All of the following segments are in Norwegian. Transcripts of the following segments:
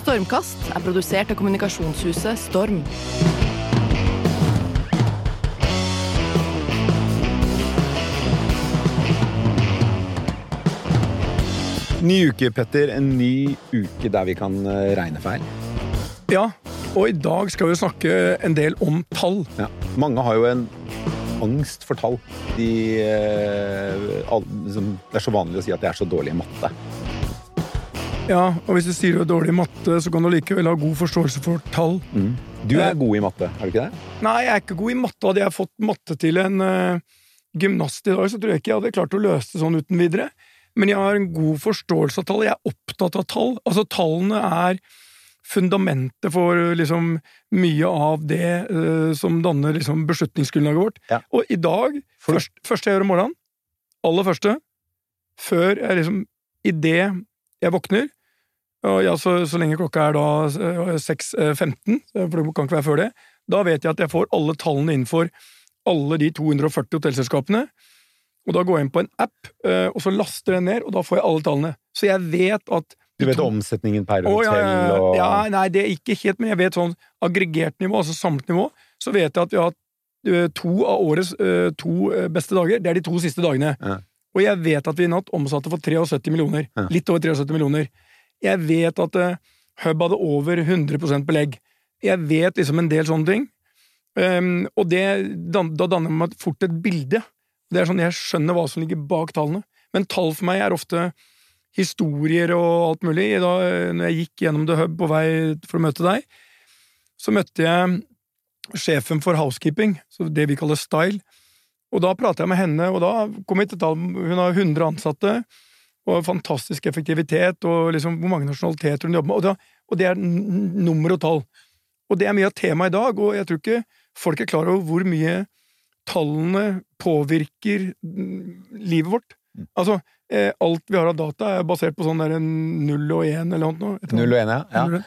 Stormkast produsert av kommunikasjonshuset Storm. Ny uke, Petter. En ny uke der vi kan regne feil. Ja, og i dag skal vi snakke en del om tall. Ja. Mange har jo en angst for tall. Det er så vanlig å si at de er så dårlige i matte. Ja, og hvis du sier du er dårlig i matte, så kan du likevel ha god forståelse for tall. Mm. Du er god i matte, er du ikke det? Nei, jeg er ikke god i matte. Hadde jeg fått matte til en gymnast i dag, så tror jeg ikke jeg hadde klart å løse det sånn uten videre. Men jeg har en god forståelse av tall. Jeg er opptatt av tall. Altså, tallene er fundamentet for liksom mye av det som danner liksom beslutningsgrunnlaget vårt. Ja. Og i dag, første jeg gjør om morgenen, aller første, før jeg liksom, i det jeg våkner, og ja, så lenge klokka er da 6:15, for det kan ikke være før det, da vet jeg at jeg får alle tallene innenfor alle de 240 hotellselskapene, og da går jeg inn på en app, og så laster jeg ned, og da får jeg alle tallene. Så jeg vet at du vet omsetningen per hotell og... Ja, nei, det er ikke helt, men jeg vet sånn aggregert nivå, altså samlet nivå, så vet jeg at vi har hatt 2 av årets 2 beste dager, det er de 2 siste dagene. Ja. Og jeg vet at vi i natt omsatte for 73 millioner, litt over 73 millioner. Jeg vet at Hub hadde over 100% belegg. Jeg vet liksom en del sånne ting. Og da danner man fort et bilde. Det er sånn jeg skjønner hva som ligger bak tallene. Men tall for meg er ofte historier og alt mulig. Da, når jeg gikk gjennom The Hub på vei for å møte deg, så møtte jeg sjefen for housekeeping, så det vi kaller style. Og da pratet jeg med henne, og da kom jeg til tall. Hun har 100 ansatte, og fantastisk effektivitet, og liksom hvor mange nasjonaliteter hun jobber med, og det er nummer og tall. Og det er mye av temaet i dag, og jeg tror ikke folk er klar over hvor mye tallene påvirker livet vårt. Altså, alt vi har av data er basert på sånn der 0 og 1 eller noe. 0 og 1, ja.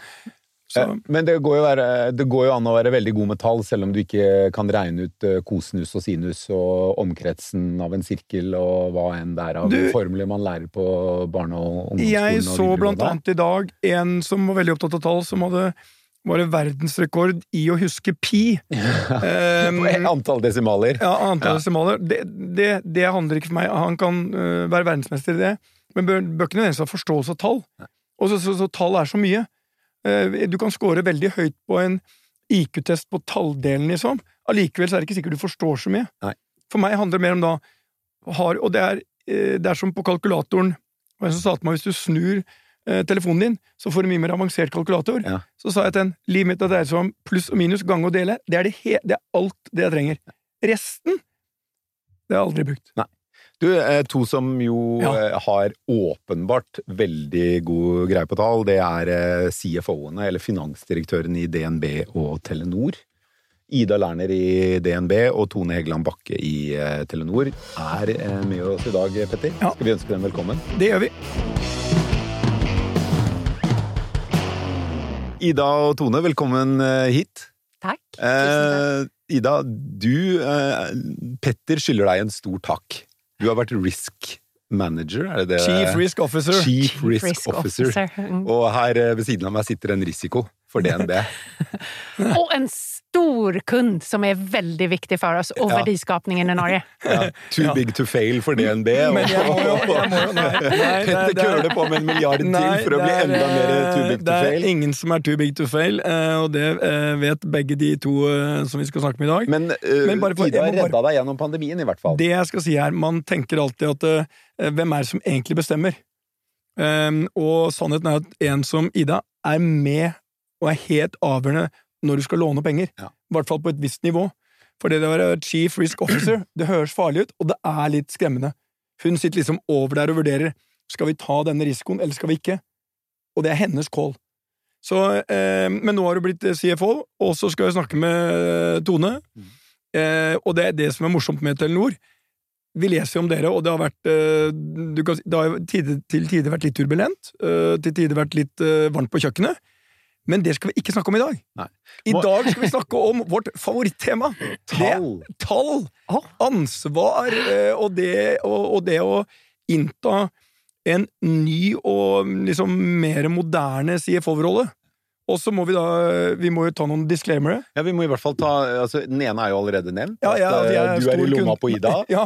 Men det går jo an å være veldig god med tall, selv om du ikke kan regne ut kosinus og sinus og omkretsen av en sirkel og hva enn det er av formler man lærer på barne- og ungdomsskolen. Jeg så blant annet i dag en som var veldig opptatt av tall, som var verdensrekord i å huske pi. Antall desimaler. Ja, antall desimaler. Det handler ikke for meg. Han kan være verdensmester i det, men bør ikke nødvendigvis ha forståelse av tall. Og så tall er så mye. Du kan score veldig høyt på en IQ-test på talldelen, liksom. Allikevel så er det ikke sikkert du forstår så mye. Nei. For meg handler det mer om da, og det er som på kalkulatoren, og en som sa til meg, hvis du snur telefonen din, så får du mye mer avansert kalkulator. Ja. Så sa jeg til en, livet mitt dreier seg om pluss og minus, gang og dele, det er alt det jeg trenger. Resten, det har jeg aldri brukt. Nei. Du, 2 som jo har åpenbart veldig god greie på tall, det er CFO-ene, eller finansdirektøren i DNB og Telenor. Ida Lerner i DNB og Tone Hegeland Bakke i Telenor er med oss i dag, Petter. Ja. Skal vi ønske dem velkommen? Det gjør vi. Ida og Tone, velkommen hit. Takk. Ida, Petter skylder deg en stor takk. Du har vært risk manager, er det det? Chief Risk Officer. Chief Risk Officer. Og her ved siden av meg sitter en risiko for DNB. Og en stor kund som er veldig viktig for oss og verdiskapningen i Norge. Ja. Too big to fail for DNB. Men jeg må jo Petter køler på med 1 milliard til for å bli enda mer too big to fail. Det er ingen som er too big to fail, og det vet begge de 2 som vi skal snakke med i dag. Men Ida har redda deg gjennom pandemien i hvert fall. Det jeg skal si her, man tenker alltid at hvem er det som egentlig bestemmer? Og sannheten er at en som Ida er med og er helt avgjørende når du skal låne penger. I hvert fall på et visst nivå. For det å være Chief Risk Officer, det høres farlig ut, og det er litt skremmende. Hun sitter liksom over der og vurderer, skal vi ta denne risikoen, eller skal vi ikke? Og det er hennes call. Så, men nå har du blitt CFO, og så skal jeg snakke med Tone, og det er det som er morsomt med Telenor. Vi leser om dere, og det har vært, det har til tider vært litt turbulent, til tider vært litt varmt på kjøkkenet, men det skal vi ikke snakke om i dag. Nei. I dag skal vi snakke om vårt favorittema. Tall. Ansvar, og det å innta en ny og liksom mer moderne CFO-rolle. Og så må vi må jo ta noen disclaimere. Ja, vi må i hvert fall ta, altså, den ene er jo allerede nevnt, ja, du i lomma på Ida. Ja,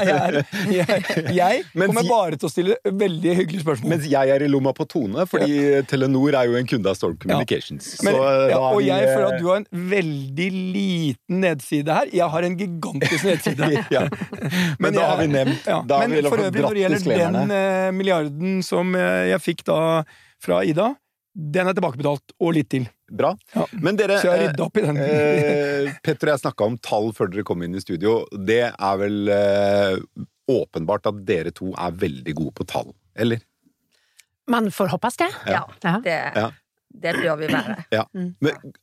jeg kommer bare til å stille veldig hyggelige spørsmål. Mens jeg i lomma på Tone, fordi Telenor jo en kunde av Storm Communications. Men, og jeg føler at du har en veldig liten nedside her. Jeg har en gigantisk nedside. Men da har vi nevnt. Men for øvrig, når det gjelder den milliarden som jeg fikk da fra Ida, den tilbakebetalt, og litt til. Bra. Ja. Men dere, så jeg ryddet opp i den. Petter og jeg snakket om tall før dere kom inn i studio. Det vel åpenbart at dere to veldig gode på tall, eller? Man får hoppas det. Ja, det bør vi være. Ja. Men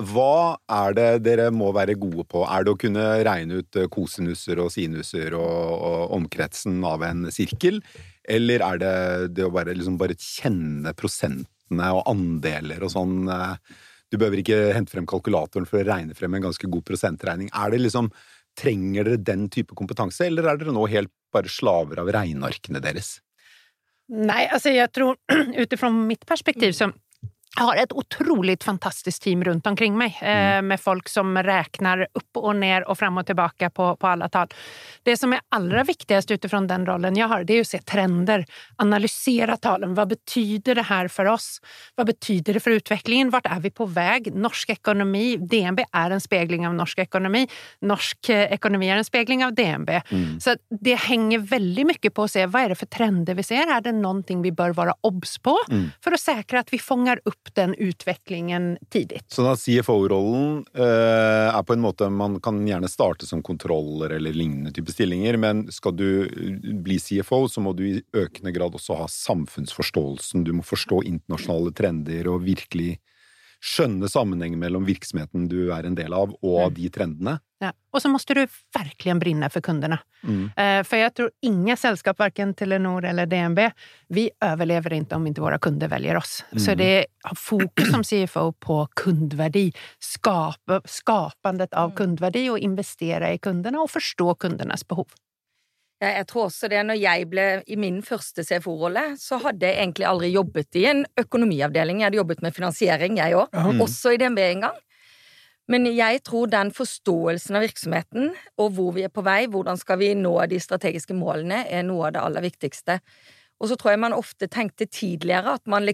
hva det dere må være gode på? Det å kunne regne ut kosinusser og sinusser og omkretsen av en sirkel? Eller det å bare kjenne prosentene og andeler og sånn? Du behøver ikke hente frem kalkulatoren for å regne frem en ganske god prosentregning. Trenger dere den type kompetanse, eller dere nå helt bare slaver av regnearkene deres? Nej, alltså jag tror utifrån mitt perspektiv som jag har ett otroligt fantastiskt team runt omkring mig med folk som räknar upp och ner och fram och tillbaka på alla tal. Det som allra viktigast utifrån den rollen jag har, det är att se trender, analysera talen. Vad betyder det här för oss? Vad betyder det för utvecklingen? Vart vi på väg? Norsk ekonomi, DNB en spegling av norsk ekonomi. Norsk ekonomi en spegling av DNB. Så det hänger väldigt mycket på att se vad det för trender vi ser. Är det någonting vi bör vara obs på för att säkra att vi fångar upp den utvecklingen tidigt. Så da CFO-rollen på en måte, man kan gjerne starte som kontroller eller lignende type stillinger, men skal du bli CFO, så må du i økende grad også ha samfunnsforståelsen. Du må forstå internasjonale trender og virkelig skjønne sammenhengen mellom virksomheten du en del av og de trendene. Ja. Och så måste du verkligen brinna för kunderna. För jag tror inga sällskap, varken Telenor eller DNB, vi överlever inte om inte våra kunder väljer oss. Så det har fokus som CFO på kundvärdi, skapandet av kundvärdi och investera i kunderna och förstå kundernas behov. Ja, jeg tror også det, når jeg ble i min første CFO-rolle, så hadde jeg egentlig aldri jobbet i en økonomiavdeling. Jeg hadde jobbet med finansiering, jeg også. Også i DNB en gang. Men jeg tror den forståelsen av virksomheten, og hvor vi på vei, hvordan skal vi nå de strategiske målene, noe av det aller viktigste. Og så tror jeg man ofte tenkte tidligere at man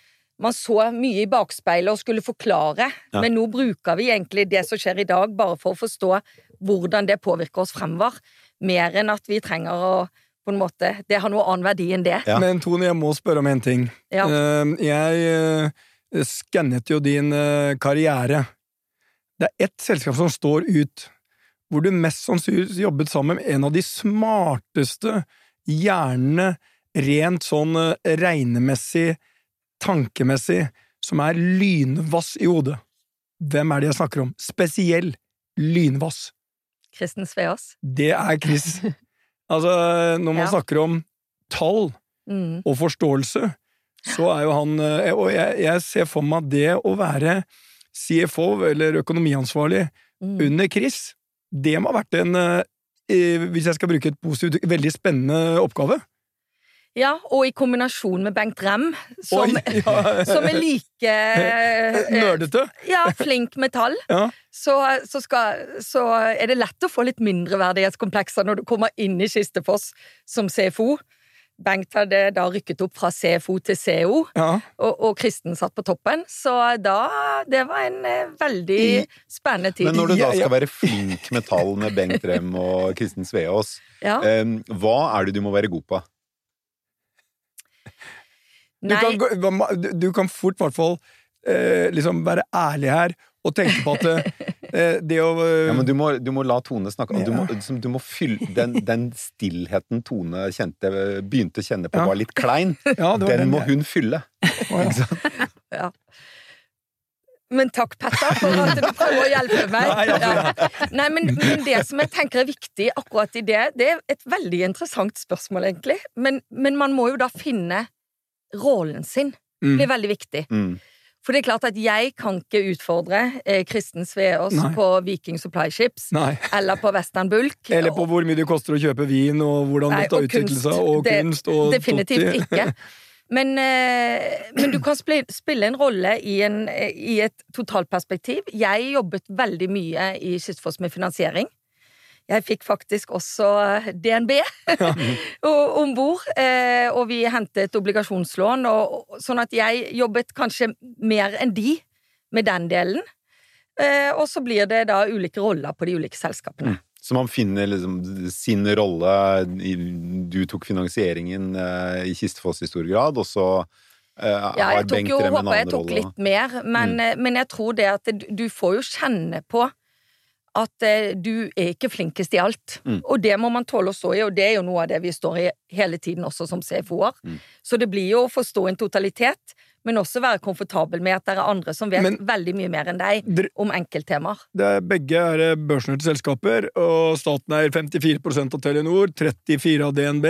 så mye i bakspeilet og skulle forklare, men nå bruker vi egentlig det som skjer i dag bare for å forstå hvordan det påvirker oss fremover, mer enn at vi trenger å på en måte, det har noe annen verdi enn det. Ja. Men Tone, jeg må spørre om en ting. Ja. Jeg skannet jo din karriere. Det ett selskap som står ut, hvor du mest sannsynlig jobbet sammen med en av de smarteste hjernene, rent sånn regnemessig, tankemessig, som lynvass i hodet. Hvem det jeg snakker om? Spesiell lynvass. Kristen Sveås. Det Chris. Altså, når man snakker om tall og forståelse, så jo han, og jeg ser for meg det å være CFO, eller økonomiansvarlig, under Chris, det må ha vært en, hvis jeg skal bruke et positivt, veldig spennende oppgave. Ja, og i kombinasjon med Bengt Rem, som like... Nerdete. Ja, flink med tall. Ja. Så det lett å få litt mindreverdighetskomplekser når du kommer inn i Kistefoss som CFO. Bengt hadde da rykket opp fra CFO til CEO, og Kristen satt på toppen. Så det var en veldig spennende tid. Men når du da skal være flink med tall med Bengt Rem og Kristen Sveås, hva det du må være god på? Du kan fort I hvert fall liksom være ærlig her og tenke på at det å... Ja, men du må la Tone snakke. Du må fylle den stillheten Tone begynte å kjenne på var litt klein. Den må hun fylle. Ja. Men takk, Petter, for at du prøver å hjelpe meg. Nei, men det som jeg tenker viktig akkurat i det et veldig interessant spørsmål, egentlig. Men man må jo da finne rollen sin. Det veldig viktig. For det klart at jeg kan ikke utfordre Kristen Sveås på Viking Supply Ships, eller på Western Bulk. Eller på hvor mye det koster å kjøpe vin, og hvordan dette har utviklet seg, og kunst, og definitivt ikke. Men du kan spille en rolle i et totalperspektiv. Jeg jobbet veldig mye i Kystfos med finansiering. Jeg fikk faktisk også DNB ombord, og vi hentet obligasjonslån, sånn at jeg jobbet kanskje mer enn de med den delen. Og så blir det da ulike roller på de ulike selskapene. Så man finner liksom sin rolle, du tok finansieringen i Kistfoss i stor grad, og så har Bengt Rem en annen rolle. Jeg tok litt mer, men jeg tror det at du får jo kjenne på at du ikke flinkest i alt. Og det må man tåle å stå i, og det jo noe av det vi står i hele tiden også som CFO-er. Så det blir jo å forstå en totalitet, men også være komfortabel med at det andre som vet veldig mye mer enn deg om enkelttemaer. Begge børsnoterte selskaper, og staten 54% av Telenor, 34% av DNB.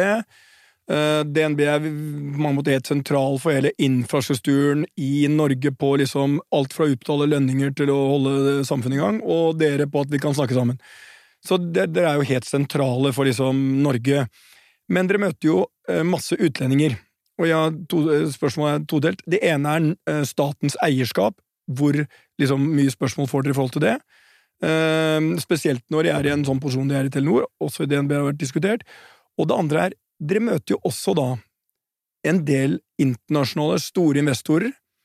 DNB på mange måter helt sentral for hele infrastrukturen i Norge på liksom alt fra å utbetale lønninger til å holde samfunnet i gang, og dere på at vi kan snakke sammen. Så dere jo helt sentrale for liksom Norge. Men dere møter jo masse utlendinger. Og spørsmålet todelt. Det ene statens eierskap, hvor liksom mye spørsmål får dere i forhold til det. Spesielt når de i en sånn posisjon de i Telenor, også i DNB har vært diskutert. Og det andre dere møter jo også da en del internasjonale store investorer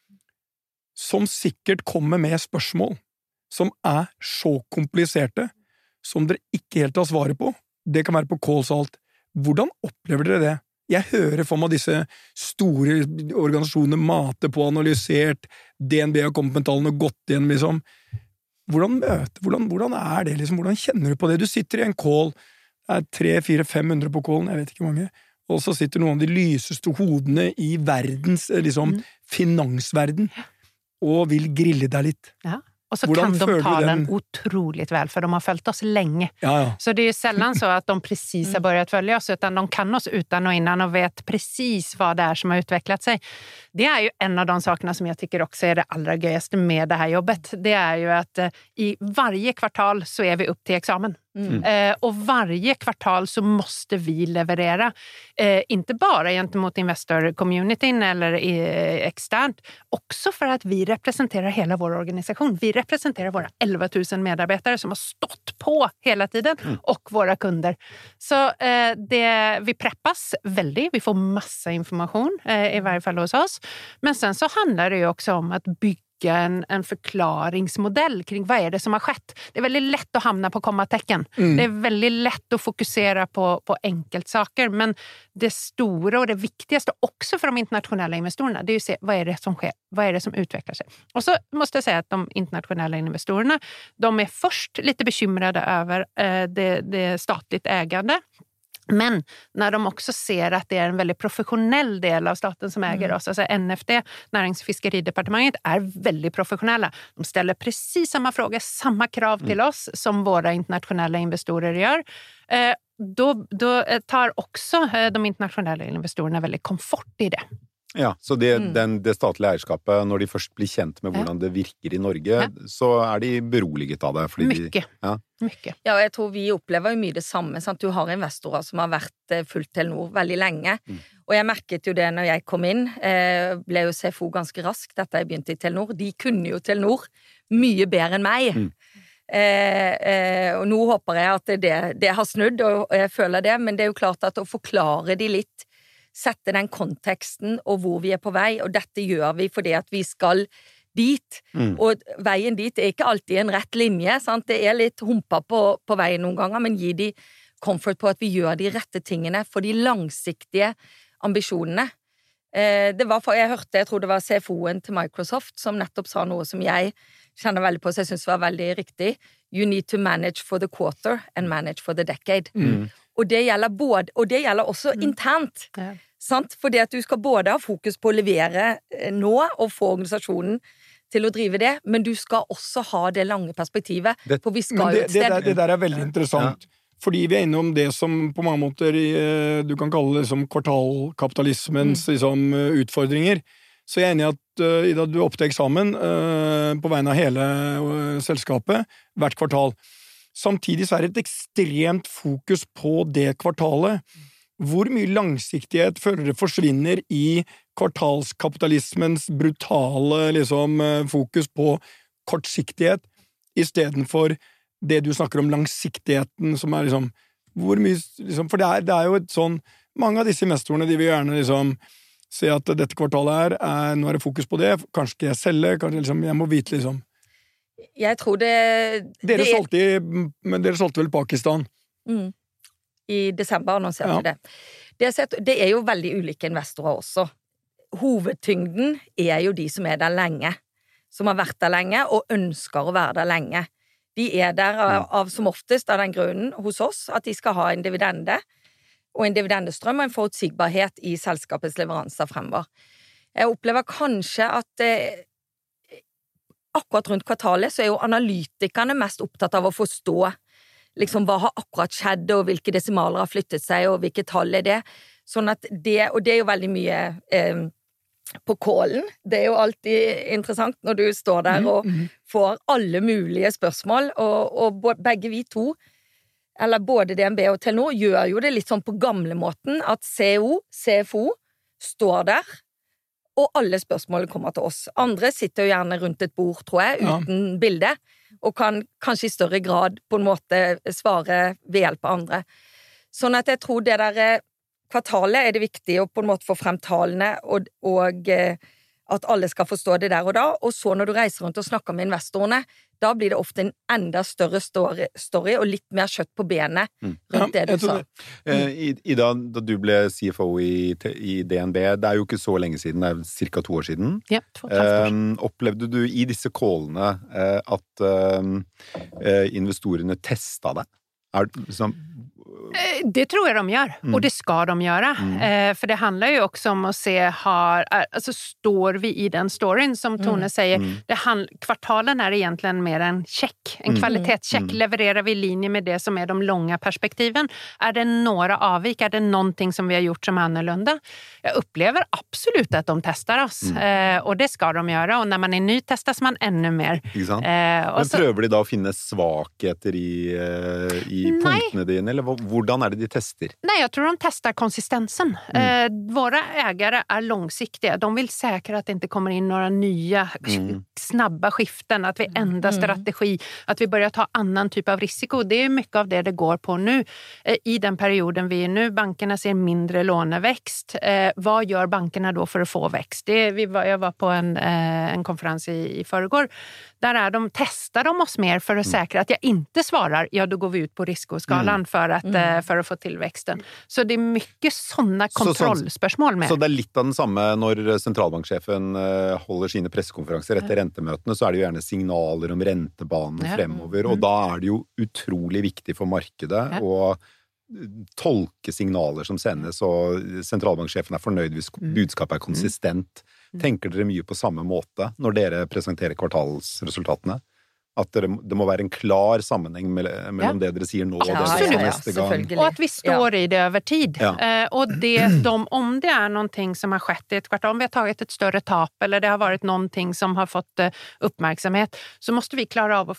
som sikkert kommer med spørsmål som så kompliserte, som dere ikke helt har svaret på. Det kan være på calls og alt. Hvordan opplever dere det? Jeg hører for meg disse store organisasjonene mate på, analysert, DNB har kommet med tallene og gått igjen, liksom. Hvordan det, liksom? Hvordan kjenner du på det? Du sitter i en call, 300-400-500 på callen, jeg vet ikke hvor mange, og så sitter noen av de lyseste hodene i verdens, liksom, finansverden, og vil grille deg litt. Ja. Och så kan de talen otroligt väl, för de har följt oss länge. Ja. Så det är ju sällan så att de precis har börjat följa oss, utan de kan oss utan och innan och vet precis vad det är som har utvecklat sig. Det är ju en av de sakerna som jag tycker också är det allra göjaste med det här jobbet. Det är ju att i varje kvartal så är vi upp till examen. Och varje kvartal så måste vi leverera, inte bara gentemot investor-communityn eller externt, också för att vi representerar hela vår organisation. Vi representerar våra 11 000 medarbetare som har stått på hela tiden och våra kunder. Så vi preppas väldigt, vi får massa information i varje fall hos oss. Men sen så handlar det ju också om att bygga en förklaringsmodell kring vad är det som har skett. Det är väldigt lätt att hamna på kommatecken. Det är väldigt lätt att fokusera på enkelt saker, men det stora och det viktigaste också för de internationella investorerna, det är ju att se vad är det som sker, vad är det som utvecklar sig. Och så måste jag säga att de internationella investorerna, de är först lite bekymrade över det statligt ägande. Men när de också ser att det är en väldigt professionell del av staten som äger oss, alltså NFD, Närings- och fiskeridepartementet, är väldigt professionella. De ställer precis samma frågor, samma krav till oss som våra internationella investorer gör. Då tar också de internationella investorerna väldigt komfort i det. Ja, så det statlige eierskapet, når de først blir kjent med hvordan det virker i Norge, så de beroliget av det. Mycket. Ja, og jeg tror vi opplever jo mye det samme, sant? Du har investorer som har vært fullt Telenor veldig lenge, og jeg merket jo det når jeg kom inn, ble jo CFO ganske raskt etter jeg begynte i Telenor. De kunne jo Telenor mye bedre enn meg. Og nå håper jeg at det har snudd, og jeg føler det, men det er jo klart at å forklare de litt, sette den konteksten og hvor vi på vei, og dette gjør vi fordi at vi skal dit, og veien dit ikke alltid en rett linje, sant? Det litt humpa på veien noen ganger, men gi de comfort på at vi gjør de rette tingene for de langsiktige ambisjonene. Jeg tror det var CFO-en til Microsoft som nettopp sa noe som jeg kjenner veldig på, så jeg synes var veldig riktig. You need to manage for the quarter and manage for the decade. Og det gjelder også internt. Sant? Fordi at du skal både ha fokus på å levere nå og få organisasjonen til å drive det, men du skal også ha det lange perspektivet, for vi skal jo et sted. Det der veldig interessant, fordi vi innom det som på mange måter du kan kalle liksom kvartalkapitalismens liksom, utfordringer. Så jeg enig i at Ida, du opp til eksamen på vegne av hele selskapet hvert kvartal. Samtidig så det et ekstremt fokus på det kvartalet. Hvor mye langsiktighet føler det forsvinner i kvartalskapitalismens brutale liksom, fokus på kortsiktighet, I stedet for det du snakker om langsiktigheten, som liksom, hvor mye, liksom, for det er jo et sånn, mange av disse investorene, de vil gjerne liksom, se at dette kvartalet nå det fokus på det, kanskje skal jeg selge, kanskje liksom, jeg må vite liksom. Jeg tror det... Dere solgte vel Pakistan? I desember annonserte det. Det jo veldig ulike investorer også. Hovedtyngden jo de som der lenge, som har vært der lenge, og ønsker å være der lenge. De der av som oftest av den grunnen hos oss, at de skal ha en dividende, og en dividendestrøm, og en forutsigbarhet I selskapets leveranser fremover. Jeg opplever kanskje at akkurat rundt kvartalet, så jo analytikerne mest opptatt av å forstå liksom, hva har akkurat skjedd, og hvilke desimaler har flyttet seg, og hvilke tall det. Sånn at og det jo veldig mye på kålen. Det jo alltid interessant når du står der og får alle mulige spørsmål, og begge vi to, eller både DNB og Telenor, gjør jo det litt sånn på gamle måten, at CEO, CFO, står der, og alle spørsmålene kommer til oss. Andre sitter jo gjerne rundt et bord, tror jeg, uten bilde, og kan kanskje I større grad på en måte svare ved hjelp av andre. Sånn at jeg tror det der kvartalet det viktig å på en måte få frem talene, og at alle skal forstå det der og da, og så når du reiser rundt og snakker med investorene, da blir det ofte en enda større story og litt mer kjøtt på benet rundt det du sa. Ida, da du ble CFO I DNB, det jo ikke så lenge siden, det cirka 2 år siden. Ja, 2,5 år. Opplevde du I disse callene at investorene testet det? Det tror jag de gör och det ska de göra för det handlar ju också om att se alltså står vi I den storyn som Tone säger kvartalen egentligen mer en check en kvalitetscheck levererar vi I linje med det som de långa perspektiven det några avvik det någonting som vi har gjort som annorlunda jag upplever absolut att de testar oss och det ska de göra och när man ny testas man ännu mer men prøver de da å finne svagheter I punktene dine eller hvordan det de tester? Nej, jag tror de testar konsistensen. Våra ägare långsiktiga. De vill säkra att det inte kommer in några nya snabba skiften, att vi ändrar strategi, att vi börjar ta annan typ av risiko. Det mycket av det går på nu. I den perioden vi nu, bankerna ser mindre låneväxt. Vad gör bankerna då för att få växt? Jag var på en konferens I förrgår. Där testar de oss mer för att säkra att jag inte svarar, ja då går vi ut på risikoskalan för att få tillväxten. Så det mycket sådana kontrollspörsmål med. Så det litt av den samme når sentralbanksjefen holder sine pressekonferanser etter rentemøtene, så det jo gjerne signaler om rentebanen fremover, og da det jo utrolig viktig for markedet å tolke signaler som sendes, og sentralbanksjefen fornøyd hvis budskapet konsistent. Tenker dere mye på samme måte når dere presenterer kvartalsresultatene? At det må være en klar sammenheng mellom det dere sier nå og det dere sier neste gang. Och att vi står I det över tid. Och om det någonting som har skett I ett kvartal, om vi har tagit ett större tap eller det har varit någonting som har fått uppmärksamhet, så måste vi klara av att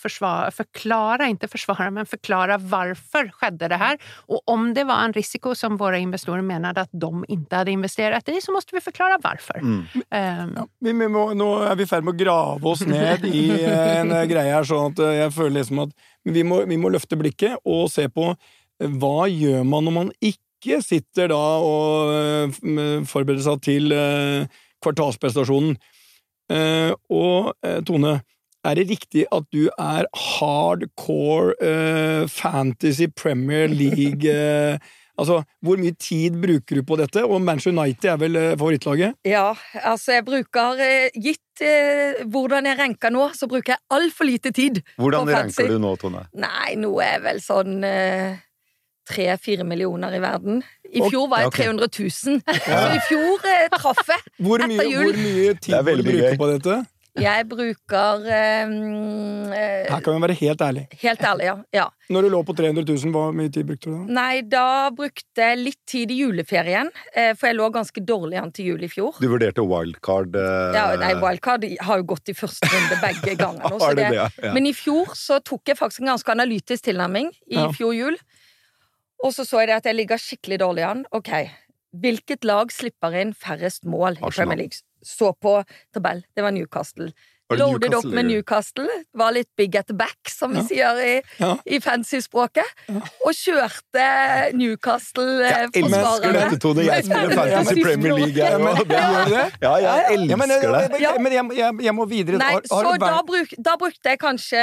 förklara varför skedde det här. Och om det var en risiko som våra investerare menade att de inte hade investerat I, så måste vi förklara varför. Nå vi färd med å grave oss ned I en greie her, sånn at jeg føler liksom at vi må løfte blikket og se på hva gjør man når man ikke sitter da og forbereder seg til kvartalsprestasjonen. Og Tone, det riktig at du hardcore fantasy Premier League altså, hvor mye tid bruker du på dette? Og Manchester United vel favorittlaget? Ja, altså jeg bruker, gitt hvordan jeg ranker nå, så bruker jeg alt for lite tid. Hvordan ranker du nå, Tone? Nei, nå vel sånn 3-4 millioner I verden. I fjor var jeg 300 000. Så I fjor traff jeg hvor mye tid du bruker på dette? Jeg bruker her kan vi være helt ærlig. Helt ærlig, ja. Når du lå på 300 000, hvor mye tid brukte du da? Nei, da brukte jeg litt tid I juleferien, for jeg lå ganske dårlig an til jul I fjor. Du vurderte wildcard? Nei, wildcard har jo gått I første runde begge ganger nå. Men I fjor så tok jeg faktisk en ganske analytisk tilnærming I fjor jul, og så jeg det at jeg ligger skikkelig dårlig an. Ok, hvilket lag slipper inn færrest mål i Premier League? Så på tabell, det var Newcastle. Loadet opp med Newcastle, var litt big at the back, som vi sier i fancy-språket, og kjørte Newcastle-forsvarerne. Jeg elsker dette, Tone. Jeg spiller Fantasy Premier League. Ja, jeg elsker det. Men jeg må videre. Nei, så da brukte jeg kanskje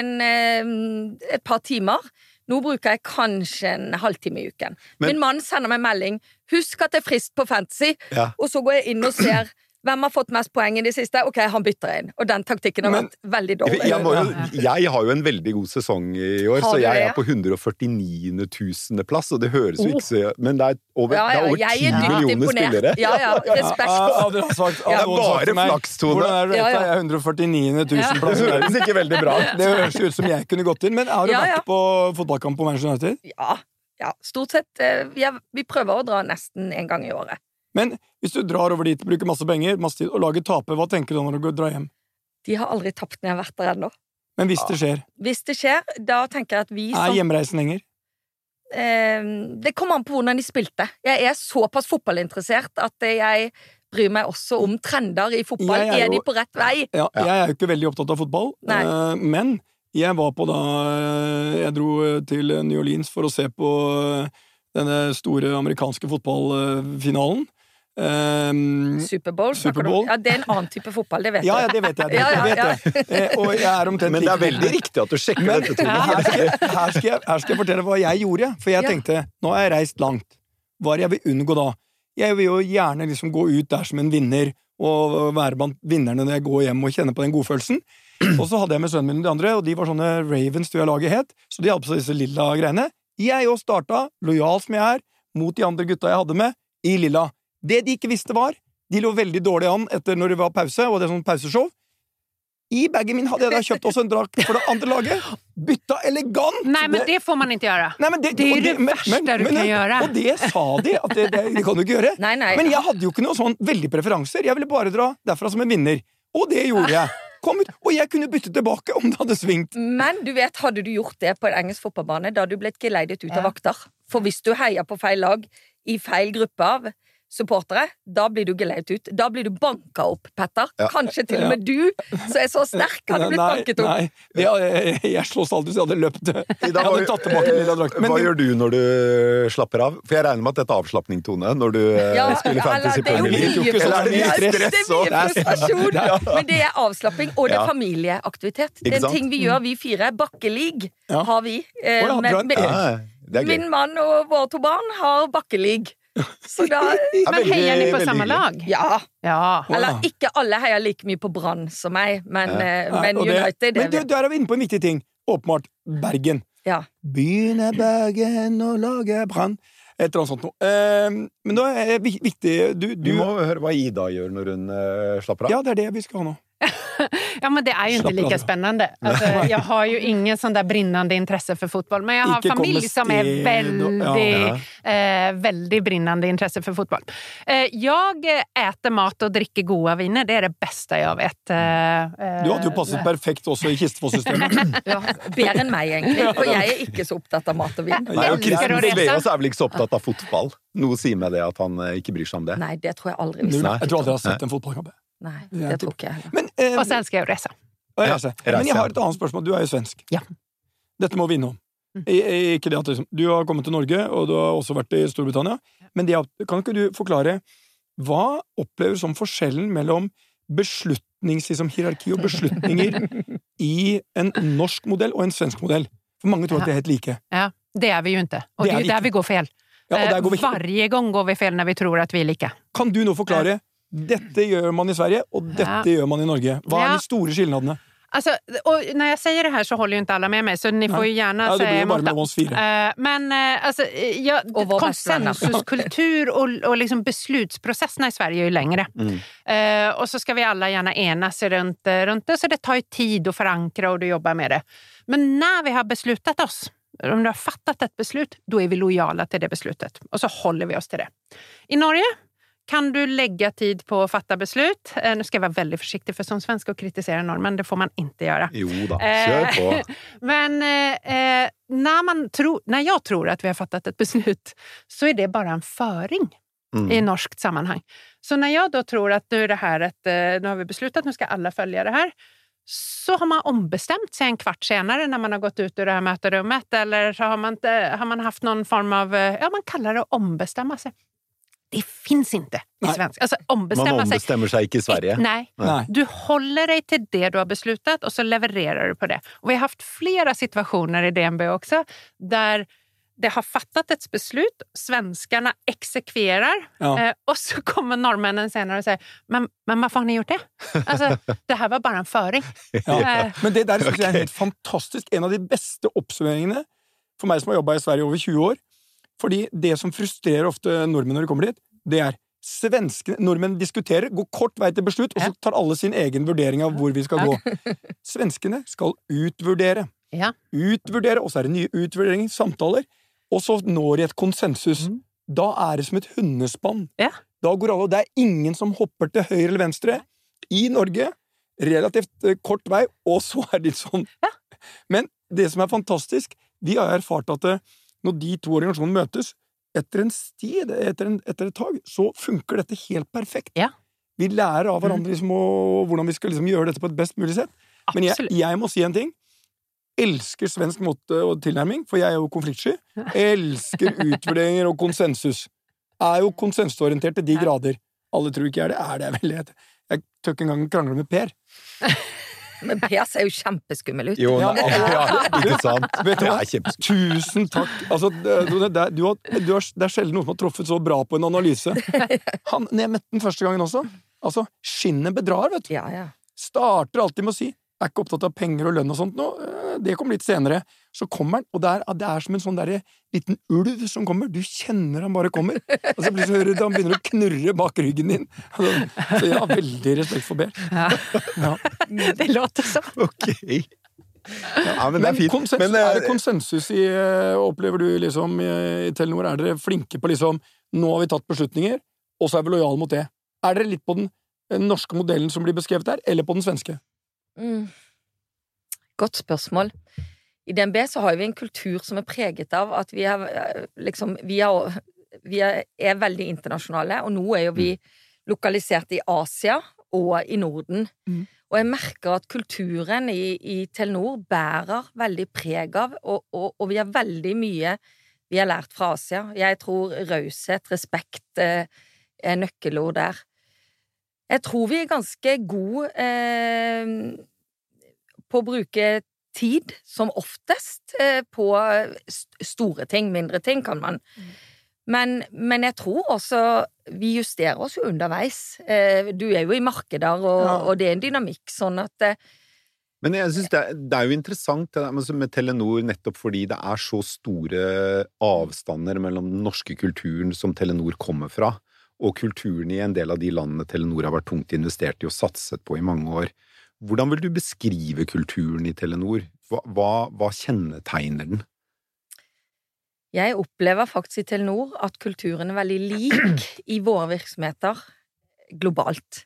et par timer. Nå bruker jeg kanskje en halvtime i uken. Min mann sender meg melding, husk at det er frist på Fantasy, og så går jeg inn og ser hvem har fått mest poeng i det siste? Ok, han bytter inn. Og den taktikken har vært veldig dårlig. Jeg har jo en veldig god sesong i år, så jeg er på 149 000. plass, og det høres jo ikke så... Men det er over 10 millioner spillere. Ja, respekt. Det er bare flakstone. Hvordan er det? Jeg er 149 000 plass. Det høres ikke veldig bra. Det høres ut som jeg kunne gått inn, men har du vært på fotballkamp på Manchester United? Ja, stort sett. Vi prøver å dra nesten en gang i året. Men hvis du drar over dit, bruker masse penger, masse tid, og lager tape, hva tenker du når du drar hjem? De har aldri tapt når jeg har vært der ennå. Men hvis det skjer? Hvis det skjer, da tenker jeg at vi som... Er hjemreisen lenger? Det kommer an på hvordan de spilte. Jeg er såpass fotballinteressert at jeg bryr meg også om trender i fotball. Er de på rett vei? Ja, jeg er jo ikke veldig opptatt av fotball, men jeg var på jeg dro til New Orleans for å se på denne store amerikanske fotballfinalen. Super Bowl. Ja, det er en annen type fotball, det vet jeg. Ja, det vet jeg. Og jeg er omtrent men det er veldig riktig at du sjekker dette, Tone. Her skal jeg fortelle hva jeg gjorde, for jeg tenkte, nå har jeg reist langt. Hva er det jeg vil unngå da? Jeg vil jo gjerne liksom gå ut der som en vinner, og være blant vinnerne når jeg går hjem og kjenner på den godfølelsen. Og så hadde jeg med sønnen min og de andre, og de var sånne Ravens til jeg laget het, så de hadde på seg disse lilla greiene. Jeg også starta, lojal som jeg er, mot de andre gutta jeg hadde med, i lilla. Det de ikke visste var, de lå veldig dårlig an etter når det var pause, og det er sånn pauseshow. I baggen min hadde jeg da kjøpt også en drakt for det andre laget. Bytta elegant! Nei, men det får man ikke gjøre. Nei, men det er det verste du kan gjøre. Og det sa de, at det kan du ikke gjøre. Nei. Men jeg hadde jo ikke noe sånn veldig preferanser. Jeg ville bare dra derfra som en vinner. Og det gjorde jeg. Kom ut, og jeg kunne bytte tilbake om det hadde svingt. Men du vet, hadde du gjort det på en engelsk fotballbane, da hadde du blitt geleidet ut av vakter. For hvis du heier på feil lag i feil gruppe av supportere, da blir du geleiet ut. Da blir du banka opp, Petter. Kanskje til og med du, så er så sterk, hadde blitt banket opp. Nei, jeg slåss aldri, så jeg hadde løpt. Jeg hadde tatt tilbake lilla drakten. Hva gjør du når du slapper av? For jeg regner med at dette er avslappning, Tone, når du spiller Fantasy Premier League. Eller er det mye stress? Det er mye frustrasjon. Men det er avslapping, og det er familieaktivitet. Det er en ting vi gjør, vi fire. Bakkelig har vi. Min mann og våre 2 barn har bakkelig. Men heier ni på samme lag? Ja. Eller ikke alle heier like mye på Brann som meg, men United Men der er vi inne på en viktig ting. Åpenbart Bergen. Byen er Bergen og laget Brann. Et eller annet sånt noe. Men da er det viktig Du må høre hva Ida gjør når hun slapper av. Ja, det er det vi skal ha nå. Ja, men det är ju inte lika spännande. Alltså, jag har ju ingen sån där brinnande intresse för fotboll, men jag har en familj som är väldigt brinnande intresse för fotboll. Jag äter mat och dricker goda viner, det är det bästa jag vet. Du hadde jo passet perfekt også i Kistefos-systemet. Ja, bedre enn meg egentlig, for jeg er ikke så opptatt av mat og vin. Nei, og Kristian Sveås er vel ikke så opptatt av fotball? Noe sier meg det at han ikke bryr seg om det? Nei, det tror jeg aldri visste. Jeg tror aldri jeg har sett en fotballkamp. Nei, det tror ikke jeg. Men, og så elsker jeg å reise. Men jeg har et annet spørsmål. Du er jo svensk. Ja. Dette må vi innom. Ikke det at du har kommet til Norge, og du har også vært i Storbritannia. Men kan ikke du forklare hva opplever som forskjellen mellom hierarki og beslutninger i en norsk modell og en svensk modell? For mange tror at det er helt like. Ja, det er vi jo ikke. Og det er jo der vi går fel. Varje gång går vi fel når vi tror at vi er like. Kan du nå forklare dette gjør man i Sverige, og dette gjør man i Norge. Hva er de store skillnadene? Alltså, och när jag säger det här så håller ju inte alla med mig, så ni får ju gärna säga emot det. Men alltså, konsensuskultur och liksom beslutsprocesserna i Sverige är ju längre. Och så ska vi alla gärna enas runt det, så det tar ju tid att förankra och jobba med det. Men när vi har beslutat oss, om du har fattat ett beslut, då är vi lojala till det beslutet. Och så håller vi oss till det. I Norge kan du lägga tid på att fatta beslut. Nu ska jag vara väldigt försiktig för som svensk och kritisera normen, det får man inte göra. Jo då, kör på. Men när jag tror att vi har fattat ett beslut så är det bara en föring. i norskt sammanhang. Så när jag då tror att nu är det här nu har vi beslutat, nu ska alla följa det här, så har man ombestämt sig en kvart senare när man har gått ut ur det här möterummet, eller så har man haft någon form av, man kallar det ombestämma sig. Det finns inte i svensk. Alltså Man ombestämmer sig inte i Sverige. Nej. Du håller dig till det du har beslutat och så levererar du på det. Och vi har haft flera situationer i DNB också där det har fattat ett beslut, svenskarna exekverar och så kommer norrmännen senare och säger men varför har ni gjort det? Alltså, det här var bara en føring. Men det der synes jeg helt fantastisk. En av de beste oppsummeringene for meg som har jobbet i Sverige over 20 år. Fordi det som frustrerer ofte nordmenn når de kommer dit, det nordmenn diskuterer, går kort vei til beslut, og så tar alle sin egen vurdering av hvor vi skal gå. Svenskene skal utvurdere. Utvurdere, og så det nye utvurderinger, samtaler, og så når de et konsensus. Da det som et hundespann. Da går alle, og det ingen som hopper til høyre eller venstre. I Norge, relativt kort vei, og så det litt sånn. Men det som fantastisk, vi har erfart at når de to organisasjonene møtes, etter en sted, etter et tag, så funker dette helt perfekt. Vi lærer av hverandre liksom, og hvordan vi skal liksom, gjøre dette på et best mulig sett. Men jeg må si en ting. Elsker svensk måte og tilnærming, for jeg jo konfliktsky. Elsker utvurderinger og konsensus. Jo konsensusorientert til de grader. Alle tror ikke det det veldig. Jeg tør ikke engang krangle med Per. Men Per ser jo kjempeskummel ut. Jo, ikke sant? Vet du hva? Tusen takk. Altså, det sjelden noen som har truffet så bra på en analyse. Når jeg møtte den første gangen også, altså, skinnet bedrar, vet du. Starter alltid med å si, ikke opptatt av penger og lønn og sånt nå, det kommer litt senere. Så kommer han, og det som en sånn der liten ulv som kommer. Du kjenner han bare kommer. Og så hører du han begynner å knurre bak ryggen din. Så jeg har veldig respekt for Per. Det låter så. Ok. Men det fint. Men det konsensus opplever du liksom i Telenor? Dere flinke på liksom, nå har vi tatt beslutninger, og så vi lojale mot det. Dere litt på den norske modellen som blir beskrevet her, eller på den svenske? Godt spørsmål. I DNB så har vi en kultur som preget av at vi veldig internasjonale, og nå jo vi lokalisert i Asia og i Norden. Og jeg merker at kulturen i Telenor bærer veldig preg av, og vi har veldig mye vi har lært fra Asia. Jeg tror raushet, respekt nøkkelord der. Jeg tror vi ganske gode på å bruke tid som oftest på store ting, mindre ting kan man. Men jeg tror også vi justerer oss jo underveis. Du jo i markeder, og det en dynamikk, sånn at Men jeg synes det jo interessant med Telenor, nettopp fordi det så store avstander mellom den norske kulturen som Telenor kommer fra, og kulturen i en del av de landene Telenor har vært tungt investert i og satset på i mange år. Hvordan vil du beskrive kulturen i Telenor? Hva kjennetegner den? Jeg opplever faktisk i Telenor at kulturen veldig lik i våre virksomheter globalt.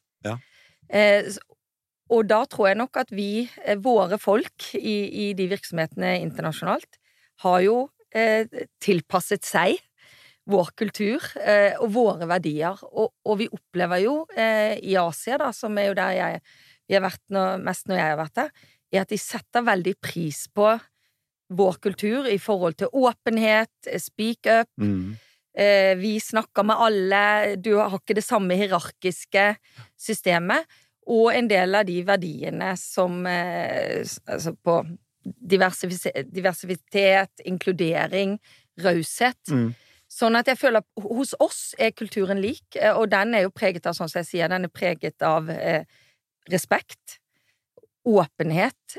Og da tror jeg nok at våre folk i de virksomhetene internasjonalt har jo tilpasset seg vår kultur og våre verdier. Og vi opplever jo i Asia, da, som jo der vi har vært mest når jeg har vært der, at de setter veldig pris på vår kultur i forhold til åpenhet, speak up, vi snakker med alle, du har ikke det samme hierarkiske systemet, og en del av de verdiene som altså på diversitet, inkludering, raushet. Sånn at jeg føler at hos oss kulturen lik, og den jo preget av, sånn som jeg sier, den preget av respekt, åpenhet.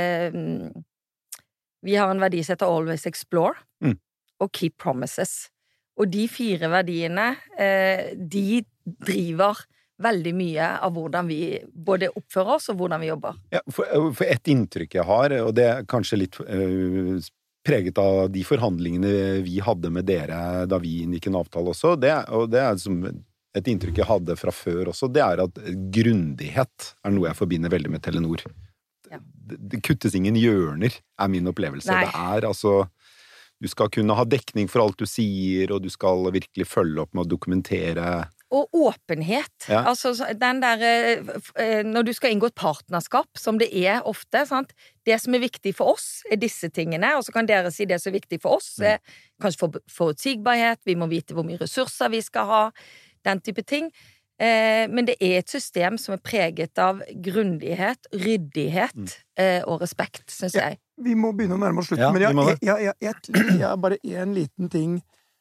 Vi har en verdi som heter Always Explore, og Keep Promises. Og de 4 verdiene, de driver veldig mye av hvordan vi både oppfører oss og hvordan vi jobber. Ja, for et inntrykk jeg har, og det kanskje litt preget av de forhandlingene vi hadde med dere da vi inngikk en avtale også, og det som et inntrykk jeg hadde fra før også, det at grundighet noe jeg forbinder veldig med Telenor. Det kuttes ingen hjørner, min opplevelse. Nei. Det altså Du skal kunne ha dekning for alt du sier, og du skal virkelig følge opp med å dokumentere. Og åpenhet. Ja. Altså den der når du skal inngå et partnerskap, som det ofte, sant? Det som viktig for oss disse tingene, og så kan dere si det som viktig for oss, kanskje forutsigbarhet, vi må vite hvor mye ressurser vi skal ha, den type ting. Men det et system som preget av grundighet, ryddighet og respekt, synes jeg. Vi må begynne å nærme oss slutten, men jeg bare en liten ting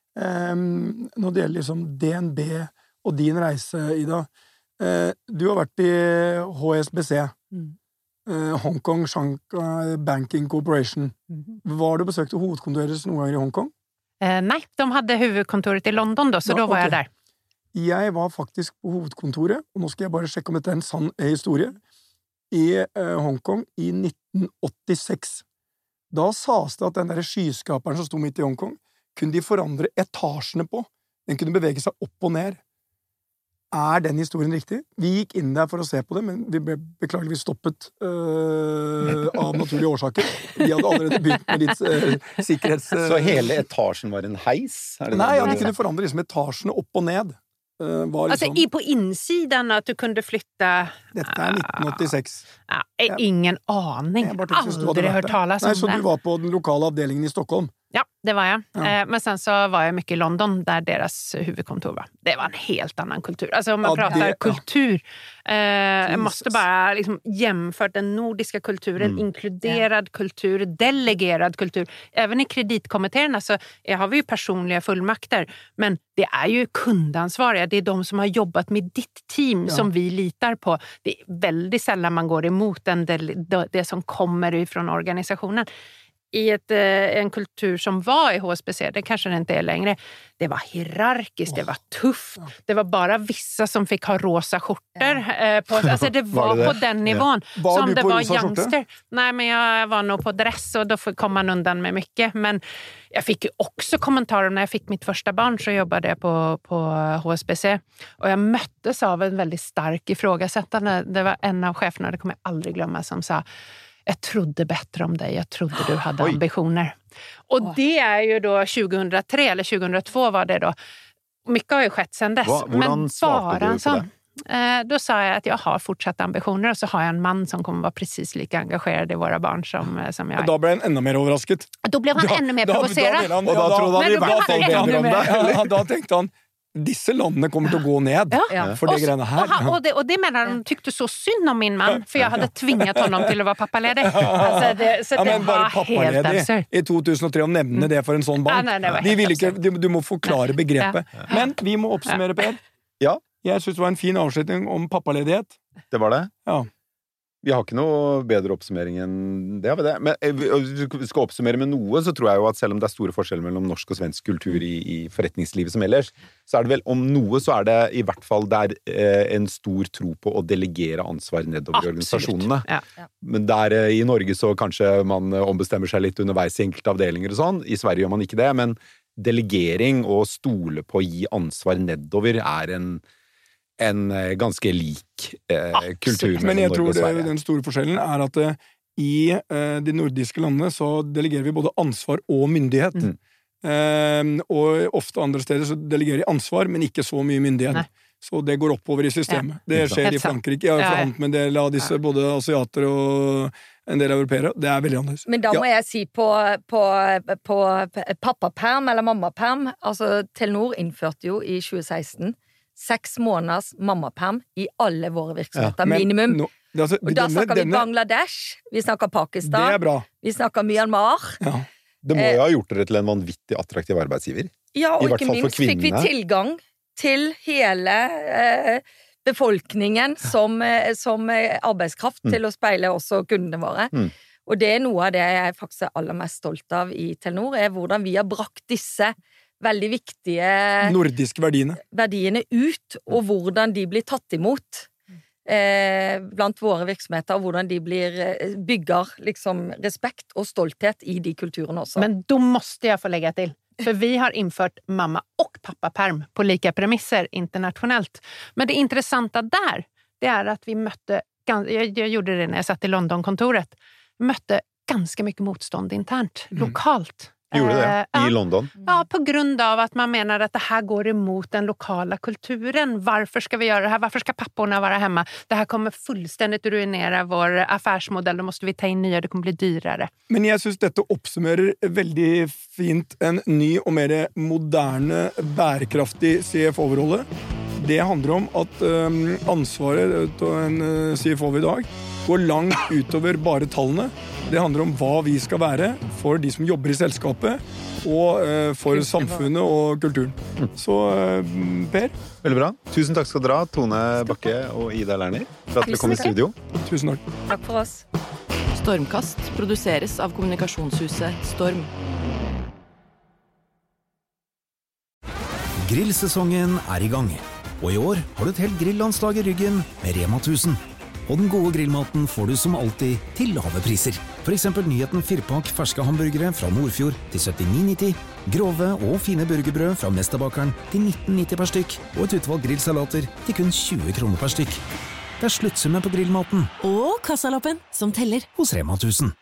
når det gjelder liksom DNB og din reise, Ida. Du har vært i HSBC, Hong Kong Shanghai Banking Corporation. Var du besøkte hovedkontoret noen ganger i Hong Kong? Nej, de hadde hovedkontoret i London då, så da var jeg der. Jeg var faktisk på hovedkontoret, og nå skal jeg bare sjekke om dette en sann historie, i Hong Kong i 1986. Da sas det at den der skyskaperen som stod midt i Hong Kong, kunne de forandre etasjene på. Den kunne bevege seg opp og ned. Den historien riktig? Vi gikk inn der for å se på det, men vi ble beklageligvis stoppet av naturlige årsaker. De hadde allerede begynt med litt sikkerhets... Så hele etasjen var en heis? Nei, de kunne forandre liksom etasjene opp og ned. Liksom... Altså, på innsiden at du kunne flytte... Dette 1986. Ingen aning. Aldri hørt tales om det. Nei, så du var på den lokale avdelingen i Stockholm? Ja, det var jag. Men sen så var jag mycket i London där deras huvudkontor var. Det var en helt annan kultur. Alltså om man pratar kultur. Jag måste bara liksom jämföra den nordiska kulturen, inkluderad kultur, delegerad kultur. Även i kreditkommittéerna så har vi ju personliga fullmakter. Men det är ju kundansvariga. Det är de som har jobbat med ditt team som vi litar på. Det är väldigt sällan man går emot det som kommer ifrån organisationen. I en kultur som var i HSBC, det kanske det inte längre, det var hierarkiskt, det var tufft, det var bara vissa som fick ha rosa skjortor alltså det var på den nivån som det var youngster. Nej, men jag var nog på dress och då kom man undan med mycket, men jag fick ju också kommentarer när jag fick mitt första barn, så jobbade jag på HSBC och jag möttes av en väldigt stark ifrågasättande. Det var en av cheferna, det kommer jag aldrig glömma, som sa: jag trodde bättre om dig, jag trodde du hade ambitioner. Och det är ju då 2003 eller 2002 var det då. Mycket har ju skett sedan dess. Men bara så. Då sa jag att jag har fortsatt ambitioner, och så har jag en man som kommer vara precis lika engagerad i våra barn som jag är. Och då blev han ännu mer överraskat. Då blev han ännu mer provocerad. Och då trodde han i hvert fall bedre om det. Då tänkte han: disse landene kommer til å gå ned for det greiene her. Og det mener de tyckte så synd om min man, for jeg hadde tvinget honom til å være pappaledig. Altså, så det var helt absurd. I 2003 å nevne det for en sånn bank. De vil ikke, du må forklare begrepet. Men vi må oppsummere, Per. Ja. Jeg synes det var en fin avslutning om pappaledighet. Det var det? Ja. Vi har ikke noe bedre oppsummering enn det, har vi det? Men hvis vi skal oppsummere med noe, så tror jeg jo at selv om det store forskjeller mellom norsk og svensk kultur i forretningslivet som ellers, så det vel om noe, så det i hvert fall der en stor tro på å delegere ansvar nedover i organisasjonene. Ja. Men der i Norge så kanskje man ombestemmer seg litt underveis i enkelte avdelinger og sånn. I Sverige gjør man ikke det, men delegering og stole på å gi ansvar nedover en ganske lik kultur. Men jeg tror den store forskjellen at i de nordiske landene så delegerer vi både ansvar og myndighet. Og ofte andre steder så delegerer de ansvar, men ikke så mye myndighet. Så det går oppover i systemet. Det skjer i Frankrike. Jeg har forhandlet med en del av disse, både asiater og en del europeere. Det veldig annerledes. Men da må jeg si på pappaperm eller mammaperm, altså Telenor innførte jo i 2016 6 måneders mammaperm i alle våre virksomheter, minimum. Og da snakker vi Bangladesh, vi snakker Pakistan, det bra. Vi snakker Myanmar. Ja. Det må jo ha gjort dere til en vanvittig attraktiv arbeidsgiver. Ja, og ikke minst fikk vi tilgang til hele befolkningen som arbeidskraft til å speile også kundene våre. Og det noe av det jeg faktisk aller mest stolt av i Telenor, hvordan vi har brakt disse veldig viktige nordiske verdiene ut, og hvordan de blir tatt imot blant våre virksomheter, og hvordan de bygger liksom respekt og stolthet i de kulturene også. Men då måste jag få lägga till, för vi har infört mamma- och pappaperm på lika premisser internationellt. Men det intressanta där, det att vi mötte, jag gjorde det när jag satt i London-kontoret, mötte ganska mycket motstånd internt, lokalt. Gjorde det, i London? Ja, på grund av att man menar att det här går emot den lokala kulturen. Varför ska vi göra det här? Varför ska papporna vara hemma? Det här kommer fullständigt ruinera vår affärsmodell. Då måste vi ta in nya, det kommer bli dyrare. Men jeg synes dette oppsummerer veldig fint en ny og mer moderne, bærekraftig CFO-rolle. Det handler om at ansvaret til en CFO i dag går langt utover bare tallene. Det handler om hva vi skal være for de som jobber i selskapet, og for samfunnet og kulturen. Så Per? Veldig bra. Tusen takk skal dere ha, Tone Bakke og Ida Lerner, for at dere kom i studio. Tusen takk. Takk for oss. Stormkast produseres av kommunikasjonshuset Storm. Grillsesongen i gang, og i år har du et helt grillandslag i ryggen med Rema 1000. Og den gode grillmaten får du som alltid til lave priser. For eksempel nyheten 4-pakk ferske hamburgere fra Nordfjord til 79,90, grove og fine burgerbrød fra Mesterbakeren til 19,90 per stykk, og et utvalg grillsalater til kun 20 kroner per stykk. Det sluttsummen på grillmaten. Og kassalappen som teller. Hos Rema 1000.